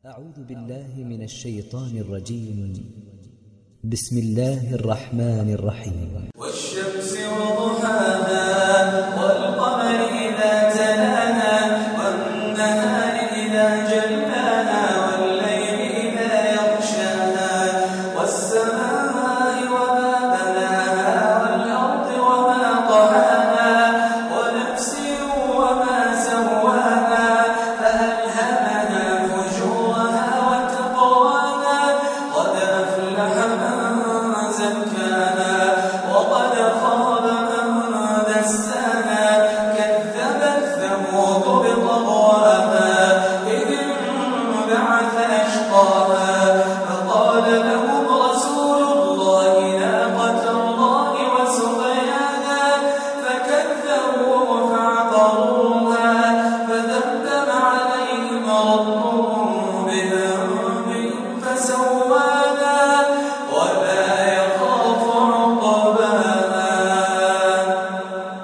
أعوذ بالله من الشيطان الرجيم. بسم الله الرحمن الرحيم. والشمس وضحاها والقمر إذا تلاها والنهار إذا جلاها والليل إذا يغشاها والسماء وما بناها والأرض وما طحاها ونفس وما سواها فألهمها فجورها وتقواها قد أفلح من زكاها وقد خاب من دساها كذبت ثمود بطغواها إذ انبعث أشقاها